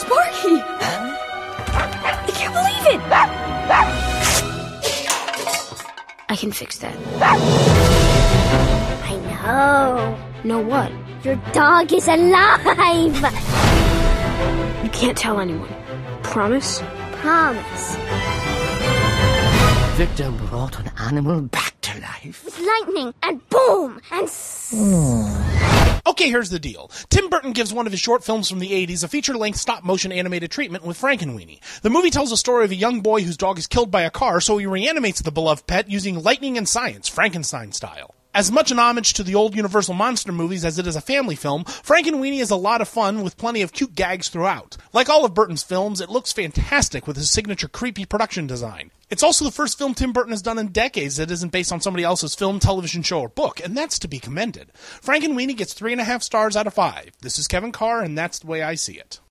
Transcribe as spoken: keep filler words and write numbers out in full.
Sparky! I can't believe it! I can fix that. I know. Know what? Your dog is alive! You can't tell anyone. Promise? Promise. Victor brought an animal back to life. With lightning and boom and... Okay, here's the deal. Tim Burton gives one of his short films from the eighties a feature-length stop-motion animated treatment with Frankenweenie. The movie tells the story of a young boy whose dog is killed by a car, so he reanimates the beloved pet using lightning and science, Frankenstein style. As much an homage to the old Universal monster movies as it is a family film, Frankenweenie is a lot of fun with plenty of cute gags throughout. Like all of Burton's films, it looks fantastic with his signature creepy production design. It's also the first film Tim Burton has done in decades that isn't based on somebody else's film, television show, or book, and that's to be commended. Frankenweenie gets three and a half stars out of five. This is Kevin Carr, and that's the way I see it.